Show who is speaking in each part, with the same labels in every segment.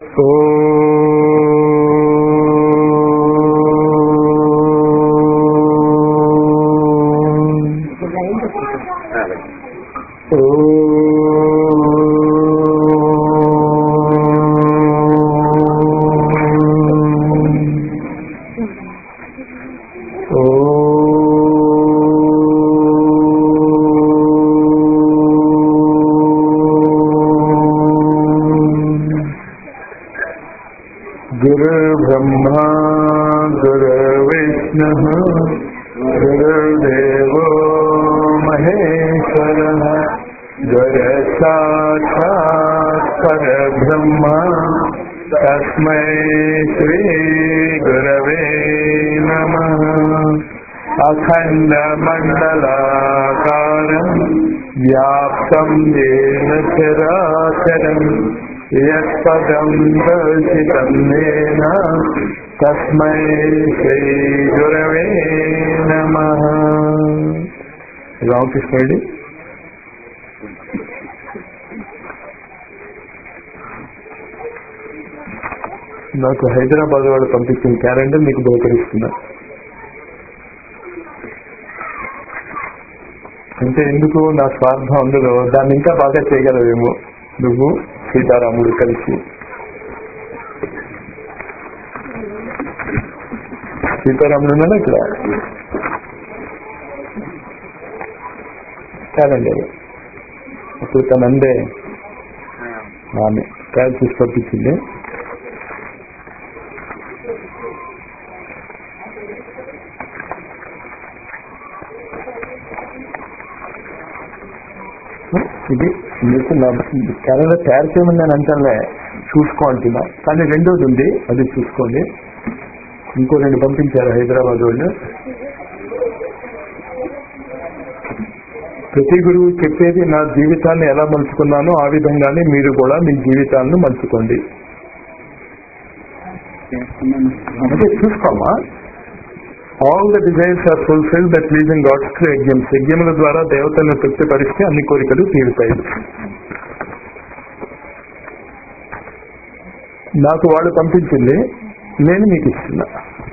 Speaker 1: गुरुर्ब्रह्मा गुरुर्विष्णुः गुरुर्देवो महेश्वरः गुरुसाक्षात् परब्रह्म तस्मै श्रीगुरवे नमः अखण्डमण्डलाकारं व्याप्तं येन चराचरम् यत्पदं दर्शितं येन तस्मै श्रीगुरवे नमः. రామకృష్ణ రెడ్డి నాకు హైదరాబాద్ వాళ్ళు పంపించిన క్యాలెండర్ మీకు బహుకరిస్తున్నా. అంటే ఎందుకు నా స్వార్థం అందులో దాన్ని ఇంకా బాగా చేయగలవేమో నువ్వు సీతారాముడు కలిసి. సీతారాముడు ఉన్నాడా ఇక్కడ క్యాలెండర్ అప్పుడు తనందే ఆమె తయారు చేసి పంపించింది. ఇది మీకు నా క్యాలెండర్ తయారు చేయమని నేను అంటానులే, చూసుకో అంటున్నా. కానీ రెండోది ఉంది, అది చూసుకోండి. ఇంకో 2 పంపించారు హైదరాబాద్ వాళ్ళు. ప్రతి గురువు చెప్పేది నా జీవితాన్ని ఎలా మలుచుకున్నానో ఆ విధంగానే మీరు కూడా మీ జీవితాలను మలుచుకోండి. అదే చూసుకోమా. All the desires are fulfil that pleasing gods through యజ్ఞమ్స్. యజ్ఞముల ద్వారా దేవతలను తృప్తిపరిస్తే అన్ని కోరికలు తీరుతాయి. నాకు వాళ్ళు పంపించింది, నేను మీకు ఇస్తున్నా.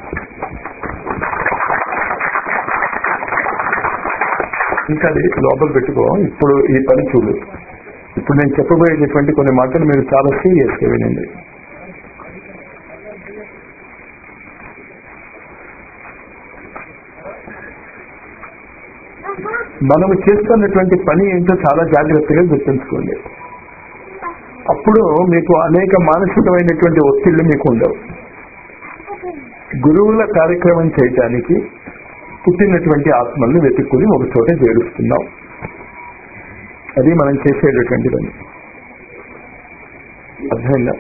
Speaker 1: ఇంకా అది లోపల పెట్టుకో. ఇప్పుడు ఈ పని చూడు. ఇప్పుడు నేను చెప్పబోయేటటువంటి కొన్ని మాటలు మీరు చాలా సీరియస్గా వినండి. మనము చేస్తున్నటువంటి పని ఏంటో చాలా జాగ్రత్తగా గుర్తుంచుకోండి. అప్పుడు మీకు అనేక మానసికమైనటువంటి ఒత్తిళ్లు మీకు ఉండవు. గురువుల కార్యక్రమం చేయటానికి పుట్టినటువంటి ఆత్మల్ని వెతుక్కుని ఒక చోట చేరుస్తున్నాం. అది మనం చేసేటటువంటి పని. అర్థమైందా?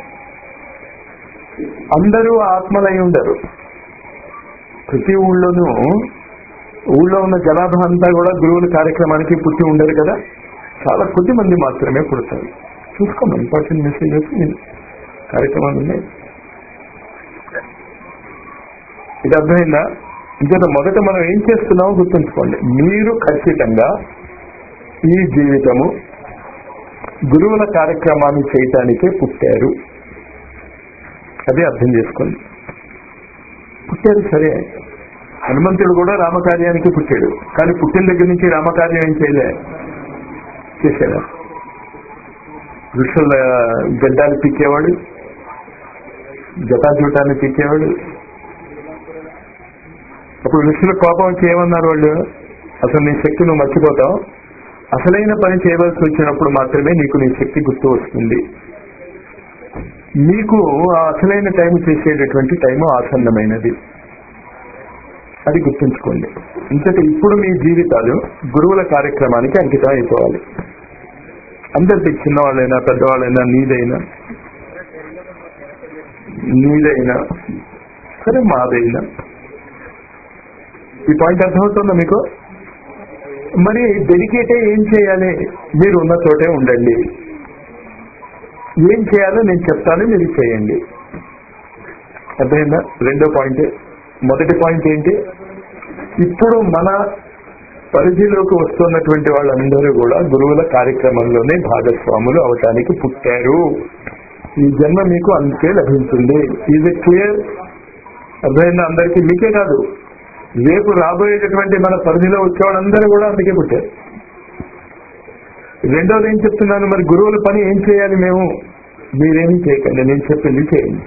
Speaker 1: అందరూ ఆత్మలై ఉండరు. ప్రతి ఊళ్ళో ఉన్న జనాభా అంతా కూడా గురువుల కార్యక్రమానికి పుట్టి ఉండరు కదా. చాలా కొద్ది మంది మాత్రమే పుడతారు. చూసుకోండి, ఇంపార్టెంట్ మెసేజెస్ కార్యక్రమాలు ఉన్నాయి. ఇది అర్థమైందా? ఇంకా మొదట మనం ఏం చేస్తున్నామో గుర్తుంచుకోండి. మీరు ఖచ్చితంగా ఈ జీవితము గురువుల కార్యక్రమాన్ని చేయటానికే పుట్టారు. అదే అర్థం చేసుకోండి. పుట్టారు సరే, హనుమంతుడు కూడా రామకార్యానికి పుట్టాడు. కానీ పుట్టిన దగ్గర నుంచి రామకార్యం ఏం చేశాడా? ఋషుల గడ్డాలు పీకేవాడు, జటాజూటాన్ని పీకేవాడు. అప్పుడు ఋషుల కోపం వచ్చి ఏమన్నారు వాళ్ళు? అసలు నీ శక్తి నువ్వు మర్చిపోతావు. అసలైన పని చేయవలసి వచ్చినప్పుడు మాత్రమే నీకు నీ శక్తి గుర్తు వస్తుంది. నీకు ఆ అసలైన టైం చేసేటటువంటి టైము ఆసన్నమైనది. అది గుర్తుంచుకోండి. ఇంతటి ఇప్పుడు మీ జీవితాలు గురువుల కార్యక్రమానికి అంకితం అయిపోవాలి. అందరికీ, చిన్నవాళ్ళైనా పెద్దవాళ్ళైనా, నీదైనా సరే, మాదైనా. ఈ పాయింట్ అర్థమవుతుందా మీకు? మరి డెడికేటే ఏం చేయాలి? మీరు ఉన్న చోటే ఉండండి. ఏం చేయాలో నేను చెప్తాను, మీరు చేయండి. అర్థమైందా? రెండో పాయింట్. మొదటి పాయింట్ ఏంటి? ఇప్పుడు మన పరిధిలోకి వస్తున్నటువంటి వాళ్ళందరూ కూడా గురువుల కార్యక్రమంలోనే భాగస్వాములు అవటానికి పుట్టారు. ఈ జన్మ మీకు అందుకే లభించింది. ఇది క్లియర్? అర్థమైందా అందరికీ? మీకే కాదు, రేపు రాబోయేటటువంటి మన పరిధిలో వచ్చేవాళ్ళందరూ కూడా అందుకే పుట్టారు. రెండోది ఏం చెప్తున్నాను, మరి గురువుల పని ఏం చేయాలి? మేము మీరేమీ చేయకండి, నేను చెప్పింది చేయండి.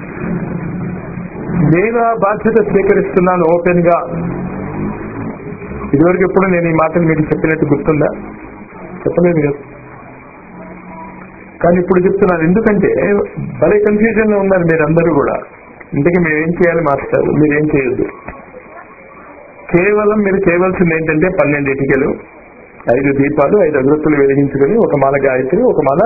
Speaker 1: నేను ఆ బాధ్యత స్వీకరిస్తున్నాను ఓపెన్ గా. ఇదివరకు ఎప్పుడు నేను ఈ మాటలు మీకు చెప్పినట్టు గుర్తుందా? చెప్పలేదు కదా. కానీ ఇప్పుడు చెప్తున్నాను, ఎందుకంటే భలే కన్ఫ్యూజన్ లో ఉన్నారు మీరందరూ కూడా. ఇంతకీ మేమేం చేయాలి మాస్టర్? మీరేం చేయొద్దు. కేవలం మీరు చేయవలసింది ఏంటంటే 12 ఇటుకలు, 5 దీపాలు, 5 అగరొత్తులు వెలిగించుకొని ఒక మాల గాయత్రి, ఒక మాల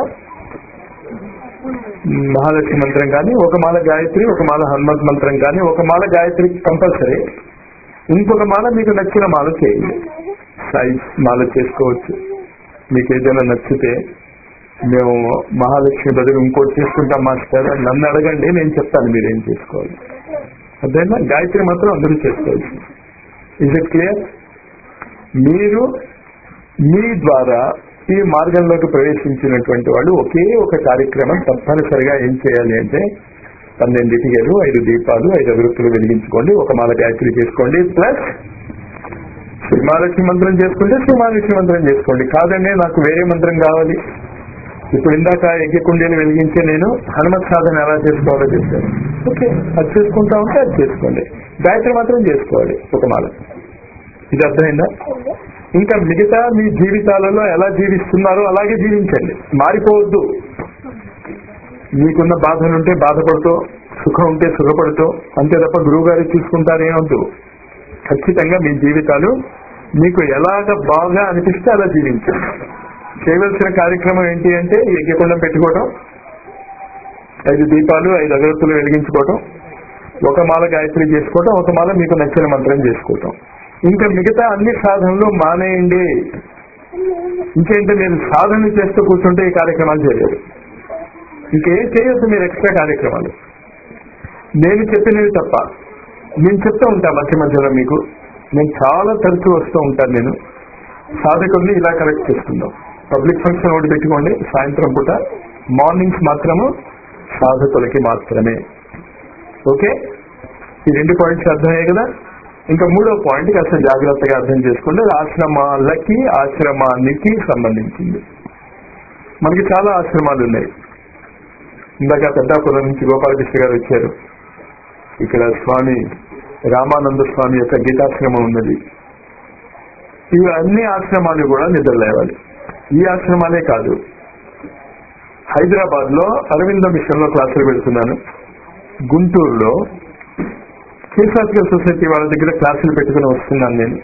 Speaker 1: మహాలక్ష్మి మంత్రం కానీ, ఒక మాల గాయత్రి, ఒక మాల హనుమంత్ మంత్రం కానీ, ఒక మాల గాయత్రి కంపల్సరీ, ఇంకొక మాల మీకు నచ్చిన మాల చేయండి. సాయి మాల చేసుకోవచ్చు మీకు ఏదైనా నచ్చితే. మేము మహాలక్ష్మి బదులు ఇంకోటి చేసుకుంటాం మాస్టర్ అని నన్ను అడగండి, నేను చెప్తాను మీరేం చేసుకోవాలి. అదేనా? గాయత్రి మాత్రం అందరూ చేసుకోవచ్చు. Is it clear? మీరు మీ ద్వారా ఈ మార్గంలోకి ప్రవేశించినటువంటి వాళ్ళు ఒకే ఒక కార్యక్రమం తప్పనిసరిగా ఏం చేయాలి అంటే 12 ఇటుకలు, 5 దీపాలు, 5 అగరొత్తులు వెలిగించుకోండి, ఒక మాల గాయత్రి చేసుకోండి, ప్లస్ శ్రీమహాలక్ష్మి మంత్రం చేసుకుంటే శ్రీమహాలక్ష్మి మంత్రం చేసుకోండి. కాదండి నాకు వేరే మంత్రం కావాలి, ఇప్పుడు ఇందాక యజ్ఞకుండీలు వెలిగించే నేను హనుమత్ సాధన ఎలా చేసుకోవాలో చెప్పాను. ఓకే, అది చేసుకుంటా ఉంటే అది చేసుకోండి. గాయత్రి మాత్రం చేసుకోవాలి ఒక మాల. ఇది అర్థమైందా? ఇంకా మిగతా మీ జీవితాలలో ఎలా జీవిస్తున్నారో అలాగే జీవించండి, మారిపోవద్దు. మీకున్న బాధలుంటే బాధపడుతూ, సుఖం ఉంటే సుఖపడుతూ, అంతే తప్ప గురువు గారు చూసుకుంటారేమొద్దు. ఖచ్చితంగా మీ జీవితాలు మీకు ఎలాగ బాగా అనిపిస్తే అలా జీవించండి. చేయవలసిన కార్యక్రమం ఏంటి అంటే యజ్ఞకుండం పెట్టుకోవడం, 5 దీపాలు, 5 అగరొత్తులు వెలిగించుకోవటం, ఒక మాల గాయత్రి చేసుకోవటం, ఒక మాల మీకు నచ్చిన మంత్రం చేసుకోవటం. ఇంకా మిగతా అన్ని సాధనలు మానేయండి. ఇంకేంటే మీరు సాధన చేస్తూ కూర్చుంటే ఈ కార్యక్రమాలు చేయలేరు. ఇంకేం చేయొద్దు మీరు ఎక్స్ట్రా కార్యక్రమాలు. నేను చెప్పినవి తప్ప నేను చెప్తూ ఉంటాను మధ్య మధ్యలో మీకు. నేను చాలా తరచూ వస్తూ ఉంటాను. నేను సాధకుల్ని ఇలా కరెక్ట్ చేసుకుందాం. పబ్లిక్ ఫంక్షన్ ఒకటి పెట్టుకోండి సాయంత్రం పూట, మార్నింగ్స్ మాత్రము సాధకులకి మాత్రమే. ఓకే, ఈ 2 పాయింట్స్ అర్థమయ్యాయి కదా. ఇంకా 3వ పాయింట్ కాస్త జాగ్రత్తగా అర్థం చేసుకోండి. ఆశ్రమాలకి, ఆశ్రమానికి సంబంధించింది. మనకి చాలా ఆశ్రమాలు ఉన్నాయి. ఇందాక పెద్దాపురం నుంచి గోపాలకృష్ణ గారు వచ్చారు. ఇక్కడ స్వామి రామానంద స్వామి యొక్క గీతాశ్రమం ఉన్నది. ఇవి అన్ని ఆశ్రమాలు కూడా నిద్రలేవాలి. ఈ ఆశ్రమాలే కాదు, హైదరాబాద్ లో అరవింద మిషన్ లో క్లాసులు పెడుతున్నాను. గుంటూరులో ఫిలాసఫికల్ సొసైటీ వాళ్ళ దగ్గర క్లాసులు పెట్టుకుని వస్తున్నాను నేను.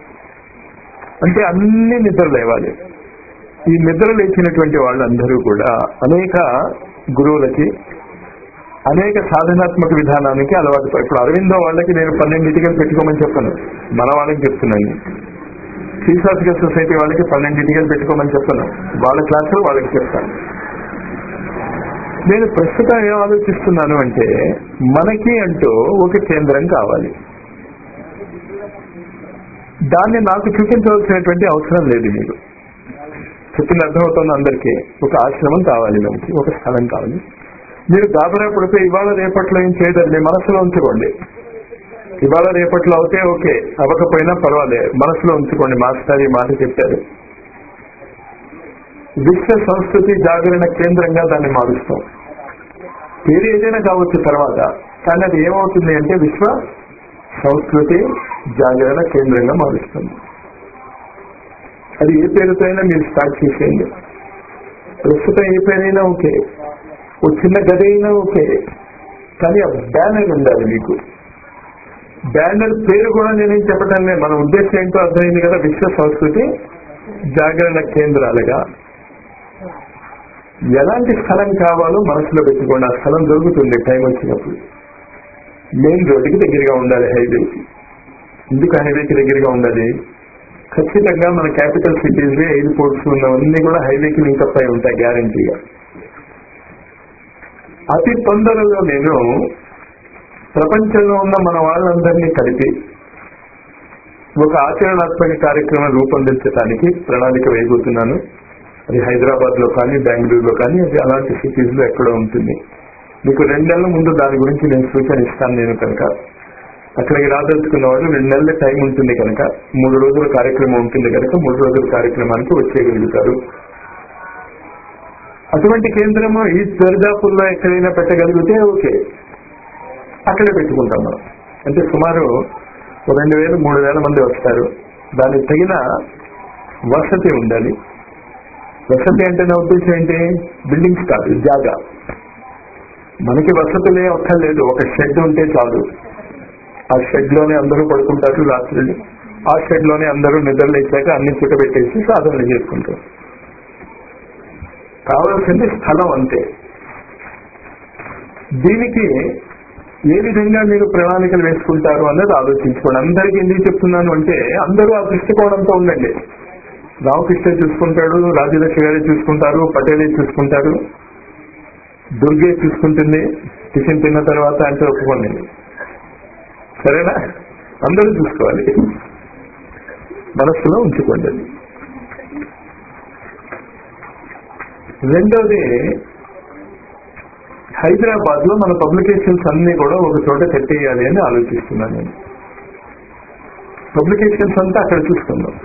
Speaker 1: అంటే అన్ని నిద్ర లేవాలి. ఈ నిద్ర లేచినటువంటి వాళ్ళందరూ కూడా అనేక గురువులకి, అనేక సాధనాత్మక విధానానికి అలవాటు. ఇప్పుడు అరవిందో వాళ్ళకి నేను 12 ఇటుకలు పెట్టుకోమని చెప్పను, మన వాళ్ళకి చెప్తున్నాను. ఫిలాసఫికల్ సొసైటీ వాళ్ళకి 12 ఇటుకలు పెట్టుకోమని చెప్పను, వాళ్ళ క్లాసులు వాళ్ళకి చెప్తాను. నేను ప్రస్తుతం ఏం ఆలోచిస్తున్నాను అంటే మనకి అంటూ ఒక కేంద్రం కావాలి. దాన్ని నాకు చూపించవలసినటువంటి అవసరం లేదు. మీకు చెప్పింది అర్థమవుతుంది అందరికీ. ఒక ఆశ్రమం కావాలి, మనకి ఒక స్థలం కావాలి. మీరు గాబరా పడితే ఇవాళ రేపట్లో ఏం చేయదండి, మనసులో ఉంచుకోండి. ఇవాళ రేపట్లో అవుతే ఓకే, అవ్వకపోయినా పర్వాలేదు, మనసులో ఉంచుకోండి. మాస్టర్ ఈ మాట చెప్పారు. విశ్వ సంస్కృతి జాగరణ కేంద్రంగా దాన్ని మారుస్తాం. పేరు ఏదైనా కావచ్చు తర్వాత, కానీ అది ఏమవుతుంది అంటే విశ్వ సంస్కృతి జాగరణ కేంద్రంగా మారుస్తుంది. అది ఏ పేరుతో అయినా మీరు స్టార్ట్ చేసేయండి. ప్రస్తుతం ఏ పేరైనా ఓకే, ఓ చిన్న గది అయినా ఓకే, కానీ ఆ బ్యానర్ ఉండాలి మీకు. బ్యానర్ పేరు కూడా నేనేం చెప్పటం లేదు, మన ఉద్దేశం ఏంటో అర్థమైంది కదా. విశ్వ సంస్కృతి జాగరణ కేంద్రాలుగా ఎలాంటి స్థలం కావాలో మనసులో పెట్టుకోండి. ఆ స్థలం దొరుకుతుంది టైం వచ్చినప్పుడు. మెయిన్ రోడ్డుకి దగ్గరగా ఉండాలి, హైవేకి. ఎందుకు హైవేకి దగ్గరగా ఉండాలి? ఖచ్చితంగా మన క్యాపిటల్ సిటీస్, ఎయిర్పోర్ట్స్ ఉన్నవన్నీ కూడా హైవేకి లింకప్ అయి ఉంటాయి గ్యారంటీగా. అతి తొందరలో నేను ప్రపంచంలో ఉన్న మన వాళ్ళందరినీ కలిపి ఒక ఆచరణాత్మక కార్యక్రమం రూపొందించడానికి ప్రణాళిక వేయబోతున్నాను. అది హైదరాబాద్ లో కానీ బెంగళూరులో కానీ అది అలాంటి సిటీస్ లో ఎక్కడో ఉంటుంది. మీకు 2 నెలల ముందు దాని గురించి నేను సూచన ఇస్తాను. నేను కనుక అక్కడికి రాదలుచుకున్న వాళ్ళు 2 నెలల టైం ఉంటుంది కనుక 3 రోజుల కార్యక్రమం ఉంటుంది కనుక 3 రోజుల కార్యక్రమానికి వచ్చేయగలుగుతారు. అటువంటి కేంద్రము ఈ దర్దాపుల్లో ఎక్కడైనా పెట్టగలిగితే ఓకే, అక్కడే పెట్టుకుంటాం మనం. అంటే సుమారు 2,000-3,000 మంది వస్తారు. దానికి తగిన వసతి ఉండాలి. వసతి అంటే నా ఉద్దేశం ఏంటి? బిల్డింగ్స్ కాదు, జాగా. మనకి వసతులే ఒక్కర్లేదు, ఒక షెడ్ ఉంటే చాలు. ఆ షెడ్ లోనే అందరూ పడుకుంటారు రాత్రులు. ఆ షెడ్ లోనే అందరూ నిద్రలేచాక అన్ని చుట్టబెట్టేసి సాధనలు చేసుకుంటారు. కావాల్సింది స్థలం అంతే. దీనికి ఏ విధంగా మీరు ప్రణాళికలు వేసుకుంటారు అన్నది ఆలోచించుకోండి. అందరికీ ఎందుకు చెప్తున్నాను అంటే అందరూ ఆ దృష్టికోణంతో ఉండండి. రామకృష్ణ చూసుకుంటాడు, రాజలక్ష్మి గారే చూసుకుంటారు, పటేలే చూసుకుంటారు, దుర్గే చూసుకుంటుంది టిఫిన్ తిన్న తర్వాత అంటే ఒప్పుకోండి. సరేనా? అందరూ చూసుకోవాలి, మనస్సులో ఉంచుకోండి. రెండోది, హైదరాబాద్ లో మన పబ్లికేషన్స్ అన్ని కూడా ఒక చోట కట్టేయాలి అని ఆలోచిస్తున్నాను నేను. పబ్లికేషన్స్ అంతా అక్కడ చూసుకుందాం.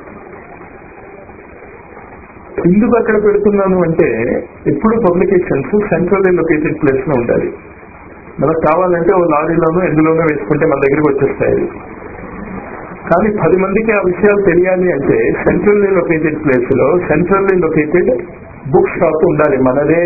Speaker 1: ఎందుకు అక్కడ పెడుతున్నాను అంటే ఎప్పుడు పబ్లికేషన్స్ సెంట్రల్లీ లొకేటెడ్ ప్లేస్ లో ఉండాలి. మనకు కావాలంటే ఓ లారీలోనూ ఎందులోనూ వేసుకుంటే మన దగ్గరికి వచ్చేస్తాయి. కానీ 10 మందికి ఆ విషయాలు తెలియాలి అంటే సెంట్రల్లీ లొకేటెడ్ ప్లేస్ లో సెంట్రల్లీ లొకేటెడ్ బుక్ షాప్ ఉండాలి. మనదే,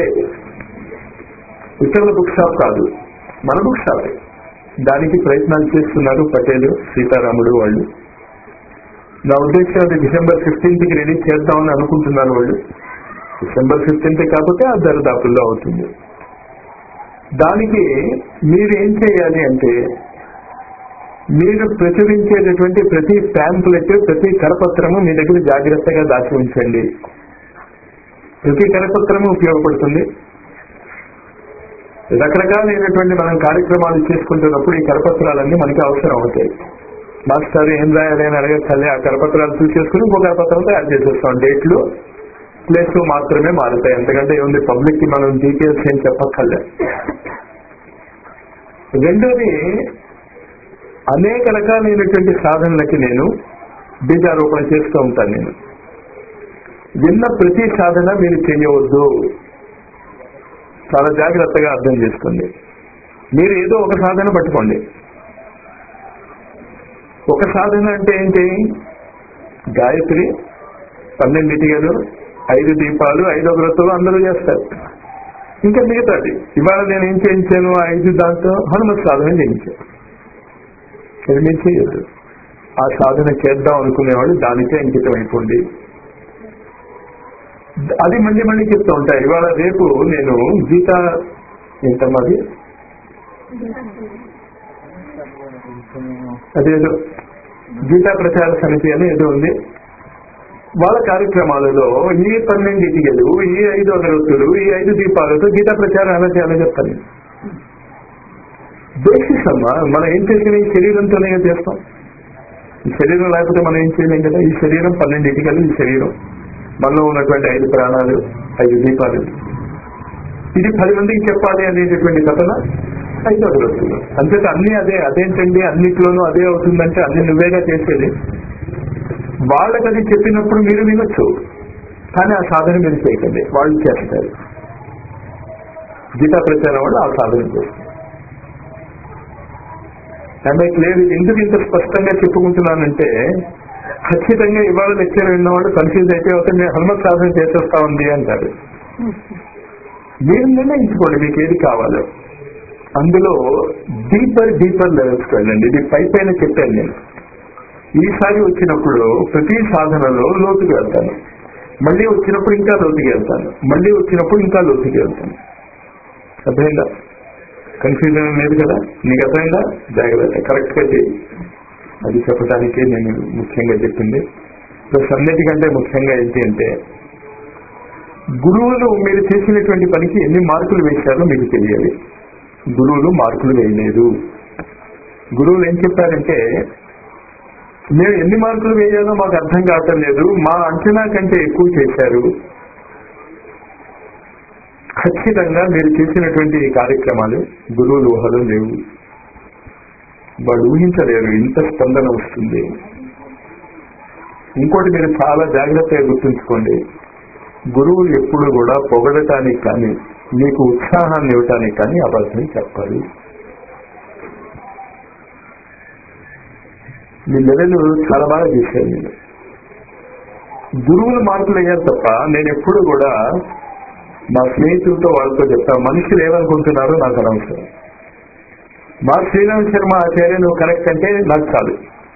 Speaker 1: ఇతరుల బుక్ షాప్ కాదు, మన బుక్ షాప్. దానికి ప్రయత్నాలు చేస్తున్నారు పటేల్, సీతారాముడు వాళ్ళు. నా ఉద్దేశం అది December 15th రిలీజ్ చేద్దామని అనుకుంటున్నారు వాళ్ళు. December 15th కాకపోతే ఆ దరిదాపుల్లో అవుతుంది. దానికి మీరు ఏం చేయాలి అంటే మీరు ప్రచురించేటటువంటి ప్రతి ప్యాంప్లెట్, ప్రతి కరపత్రము మీ దగ్గర జాగ్రత్తగా దాచి ఉంచండి. ప్రతి కరపత్రము ఉపయోగపడుతుంది. రకరకాలైనటువంటి మనం కార్యక్రమాలు చేసుకుంటున్నప్పుడు ఈ కరపత్రాలన్నీ మనకి అవసరం అవుతాయి. మాస్టర్ ఏం రాయాలి అని అడగచ్చాలి, ఆ కరపత్రాలు చూసేసుకుని ఇంకో కరపత్రం తయారు చేసేస్తాం. డేట్లు, ప్లేస్ మాత్రమే మారుతాయి. ఎందుకంటే ఏముంది, పబ్లిక్ కి మనం డీటెయిల్స్ ఏం చెప్పక్కర్లే. రెండోది, అనేక రకాలైనటువంటి సాధనలకి నేను బీజారోపణ చేస్తూ ఉంటాను. నేను విన్న ప్రతి సాధన మీరు చేయవద్దు. చాలా జాగ్రత్తగా అర్థం చేసుకోండి. మీరు ఏదో ఒక సాధన పట్టుకోండి. ఒక సాధన అంటే ఏంటి? గాయత్రి, 12 ఇటికలు, 5 దీపాలు, 5 అగరత్తులు అందరూ చేస్తారు. ఇంకా మిగతాది ఇవాళ నేను ఏం చేయించాను, 5 దాంతో హనుమత్ సాధన చేయించాను. అది నేను చేయొద్దు. ఆ సాధన చేద్దాం అనుకునేవాళ్ళు దానికే అంకితం అయిపోండి. అది మళ్ళీ మళ్ళీ చెప్తూ ఉంటాయి. ఇవాళ రేపు నేను గీతా ఏంటమ్మది అదేదో గీతా ప్రచార సమితి అని ఏదో ఉంది. వాళ్ళ కార్యక్రమాలలో ఈ 12 ఇటికలు, ఈ 5 అగరత్తులు, ఈ 5 దీపాలతో గీతా ప్రచారం ఎలా చేయాలో చెప్తాను. బేసిస్ అమ్మా, మనం ఏం చేసిన ఈ శరీరంతోనే చేస్తాం. ఈ శరీరం లేకపోతే మనం ఏం చేయలేం కదా. ఈ శరీరం 12 ఇటికలు, ఈ శరీరం మనలో ఉన్నటువంటి 5 ప్రాణాలు, 5 దీపాలు. ఇది 10 మందికి చెప్పాలి అనేటటువంటి కథన 5 అగరత్తులు. అంతేత అన్ని అదేంటండి అన్నిట్లోనూ అదే అవుతుందంటే అన్ని నువ్వేగా చేసేది. వాళ్ళకి అది చెప్పినప్పుడు మీరు వినొచ్చు, కానీ ఆ సాధన మీరు చేయకండి, వాళ్ళు చేస్తారు. గీతా ప్రచారం వాళ్ళు ఆ సాధన చేస్తారు. లేదు, ఎందుకు ఇంత స్పష్టంగా చెప్పుకుంటున్నానంటే ఖచ్చితంగా ఇవాళ లెక్చర్ విన్నవాళ్ళు కన్ఫ్యూజ్ అయితే ఒక నేను హనుమత్ సాధన చేసేస్తా ఉంది అంటారు. మీరు నిర్ణయించుకోండి మీకు ఏది కావాలో. అందులో డీపర్ లెవెల్స్కి వెళ్ళండి. ఇది పైన చెప్పాను నేను. ఈసారి వచ్చినప్పుడు ప్రతి సాధనలో లోతుకి వెళ్తాను, మళ్ళీ వచ్చినప్పుడు ఇంకా లోతుకి వెళ్తాను, మళ్ళీ వచ్చినప్పుడు ఇంకా లోతుకి వెళ్తాను. అర్థమైందా? కన్ఫ్యూజన్ లేదు కదా? నీకు అర్థమైందా? జాగ్రత్త, కరెక్ట్ గా చేయి. అది చెప్పడానికే నేను ముఖ్యంగా చెప్పింది. ప్లస్ అన్నిటికంటే ముఖ్యంగా ఏంటి అంటే గురువులు మీరు చేసినటువంటి పనికి ఎన్ని మార్కులు వేశారో మీకు తెలియాలి. గురువులు మార్కులు వేయలేదు. గురువులు ఏం చెప్పారంటే మేము ఎన్ని మార్కులు వేయాలో మాకు అర్థం కావటం లేదు, మా అంచనా కంటే ఎక్కువ చేశారు, ఖచ్చితంగా మీరు చేసినటువంటి ఈ కార్యక్రమాలు గురువులు ఊహలు లేవు. వాళ్ళు ఊహించలేరు ఇంత స్పందన వస్తుంది. ఇంకోటి మీరు చాలా జాగ్రత్తగా గుర్తుంచుకోండి, గురువులు ఎప్పుడు కూడా పొగడటానికి కానీ మీకు ఉత్సాహాన్ని ఇవ్వటానికి కానీ అబద్ధం చెప్పాలి. మీ లెవెల్ చాలా బాగా చేశారు. నేను గురువులు మార్పులు అయ్యారు తప్ప నేను ఎప్పుడు కూడా మా స్నేహితులతో వాళ్ళతో చెప్తా, మనుషులు ఏమనుకుంటున్నారో నాకు అనవసరం. మా శ్రీరామ్ శర్మ ఆచార్య నువ్వు కరెక్ట్ అంటే నాకు చాలు,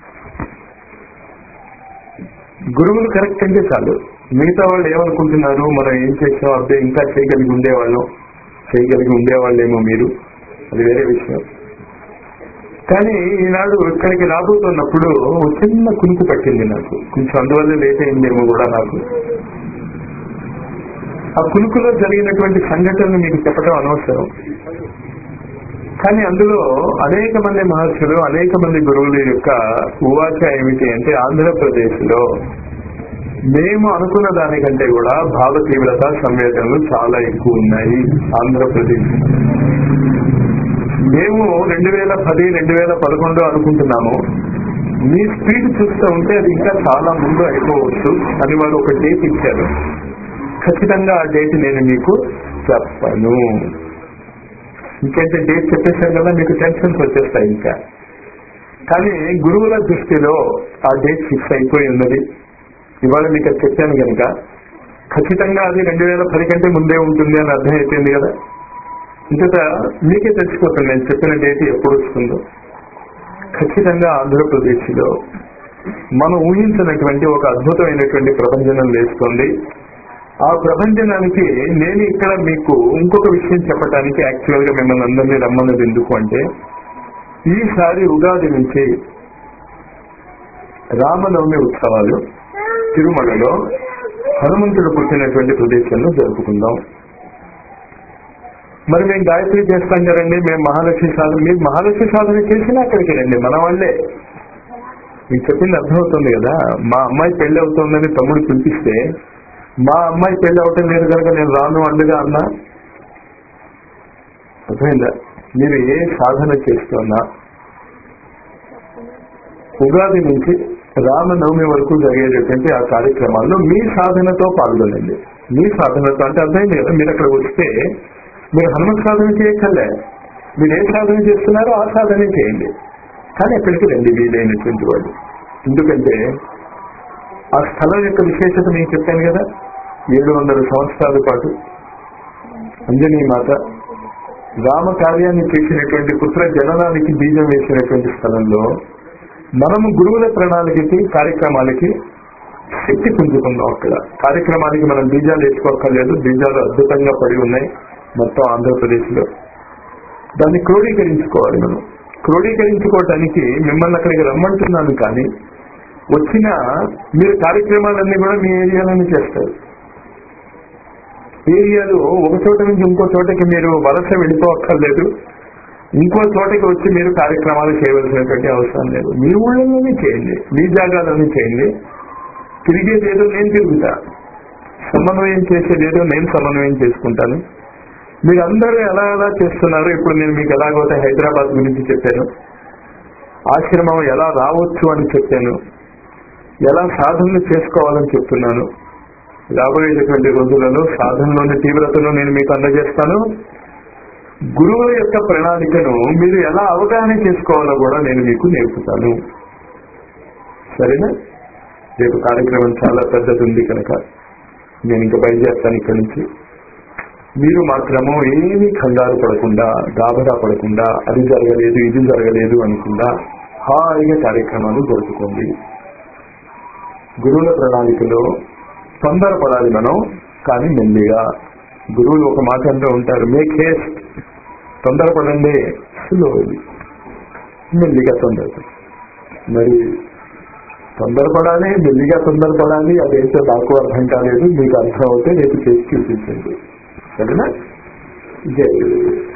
Speaker 1: గురువులు కరెక్ట్ అంటే చాలు. మిగతా వాళ్ళు ఏమనుకుంటున్నారు, మనం ఏం చేసాం, అబ్బే ఇంకా చేయగలిగి ఉండేవాళ్ళేమో మీరు, అది వేరే విషయం. కానీ ఈనాడు ఇక్కడికి రాబోతున్నప్పుడు చిన్న కునుకు పట్టింది నాకు, కొంచెం అందువల్ల లేట్ అయిందేమో కూడా నాకు. ఆ కునుకులో జరిగినటువంటి సంఘటనలు మీకు చెప్పడం అనవసరం. కానీ అందులో అనేక మంది మహర్షులు, అనేక మంది గురువుల యొక్క ఉవాచ ఏమిటి అంటే, ఆంధ్రప్రదేశ్ లో మేము అనుకున్న దానికంటే కూడా భావ తీవ్రత సంవేదనలు చాలా ఎక్కువ ఉన్నాయి. ఆంధ్రప్రదేశ్ మేము 2010, 2011 అనుకుంటున్నాము. మీ స్పీడ్ చూస్తూ ఉంటే అది ఇంకా చాలా ముందు అయిపోవచ్చు అని వారు ఒక డేట్ ఇచ్చారు. ఖచ్చితంగా ఆ డేట్ నేను మీకు చెప్పను. ఇంకంటే డేట్ చెప్పేశాను కదా, మీకు టెన్షన్స్ వచ్చేస్తాయి ఇంకా. కానీ గురువుల దృష్టిలో ఆ డేట్ ఫిక్స్ అయిపోయి ఉన్నది. ఇవాళ మీకు అది చెప్పాను కనుక ఖచ్చితంగా అది 2010 కంటే ముందే ఉంటుంది అని అర్థం అయిపోయింది కదా. ఇంకట మీకే తెలిసిపోతుంది నేను చెప్పిన డేట్ ఎప్పుడు వస్తుందో. ఖచ్చితంగా ఆంధ్రప్రదేశ్ లో మనం ఊహించినటువంటి ఒక అద్భుతమైనటువంటి ప్రభంజనం లేస్తుంది. ఆ ప్రభంజనానికి నేను ఇక్కడ మీకు ఇంకొక విషయం చెప్పడానికి యాక్చువల్ గా మిమ్మల్ని అందరినీ రమ్మన్నది ఎందుకు అంటే, ఈసారి ఉగాది నుంచి రామనవమి ఉత్సవాలు తిరుమలలో హనుమంతుడు పుట్టినటువంటి ప్రదేశంలో జరుపుకుందాం. మరి మేము గాయత్రి చేస్తాం కదండి, మేము మహాలక్ష్మి సాధన, మీరు మహాలక్ష్మి సాధన చేసినా అక్కడికి రండి, మన వాళ్ళే. మీకు చెప్పింది అర్థమవుతుంది కదా. మా అమ్మాయి పెళ్లి అవుతుందని తమ్ముడు పిలిపిస్తే, మా అమ్మాయి పెళ్లి అవటం లేదు కనుక నేను రాను అండగా అన్నా. అర్థమైందా? మీరు ఏ సాధన చేస్తున్నా ఉగాది నుంచి రామనవమి వరకు జరిగేటటువంటి ఆ కార్యక్రమాల్లో మీ సాధనతో పాల్గొనండి. మీ సాధనతో అంటే అర్థమైంది కదా. మీరు అక్కడ వస్తే మీరు హనుమత్ సాధన చేయక్కర్లే, మీరు ఏ సాధన చేస్తున్నారో ఆ సాధనే చేయండి. కానీ అక్కడికి రండి వీలైనటువంటి వాళ్ళు. ఎందుకంటే ఆ స్థలం యొక్క విశేషత మీకు చెప్పాను కదా. 700 సంవత్సరాల పాటు అంజనీమాత రామ కార్యాన్ని చేసినటువంటి పుత్ర జననానికి బీజం వేసినటువంటి స్థలంలో మనము గురువుల ప్రణాళికకి, కార్యక్రమాలకి శక్తి పుంజుకుందాం. అక్కడ కార్యక్రమానికి మనం బీజాలు వేసుకోక్కర్లేదు, బీజాలు అద్భుతంగా పడి ఉన్నాయి మొత్తం ఆంధ్రప్రదేశ్ లో. దాన్ని క్రోడీకరించుకోవాలి. మనం క్రోడీకరించుకోవటానికి మిమ్మల్ని అక్కడికి రమ్మంటున్నాను. కానీ వచ్చిన మీరు కార్యక్రమాలన్నీ కూడా మీ ఏరియాలోనే చేస్తారు. ఏరియాలో ఒక చోట నుంచి ఇంకో చోటకి మీరు వలస వెళ్ళిపోక్కర్లేదు, ఇంకో చోటకి వచ్చి మీరు కార్యక్రమాలు చేయవలసినటువంటి అవసరం లేదు. మీ ఊళ్ళలోనే చేయండి, మీ జాగాలోనే చేయండి. తిరిగేదేదో నేను తిరుగుతా, సమన్వయం చేసేదేదో నేను సమన్వయం చేసుకుంటాను. మీరు అందరూ ఎలా ఎలా చేస్తున్నారు. ఇప్పుడు నేను మీకు ఎలాగోతే హైదరాబాద్ గురించి చెప్పాను, ఆశ్రమం ఎలా రావచ్చు అని చెప్పాను, ఎలా సాధనలు చేసుకోవాలని చెప్తున్నాను. రాబోయేటటువంటి రోజులలో సాధనలోని తీవ్రతను నేను మీకు అందజేస్తాను. గురువుల యొక్క ప్రణాళికను మీరు ఎలా అవగాహన చేసుకోవాలో కూడా నేను మీకు నేర్పుతాను. సరేనా? రేపు కార్యక్రమం చాలా పెద్దది ఉంది కనుక నేను ఇంకా బయలుదేరుతాను ఇక్కడి నుంచి. మీరు మాత్రము ఏమీ కంగారు పడకుండా, గాబరా పడకుండా, అది జరగలేదు ఇది జరగలేదు అనకుండా హాయిగా కార్యక్రమాలు జరుపుకోండి. గురువుల ప్రణాళికలో తొందరపడాలి మనం, కానీ మెల్లిగా. గురువులు ఒక మాట అంటూ ఉంటారు, మేక్ హేస్ట్, తొందరపడండి, స్లోలీ, మెల్లిగా తొందరపడి. మరి తొందరపడాలి, మెల్లిగా తొందరపడాలి, అదేంటో నాకు అర్థం కాలేదు. మీకు అర్థం అవుతే రేపు చేసి చూపించండి. సరేనా? జై గురు.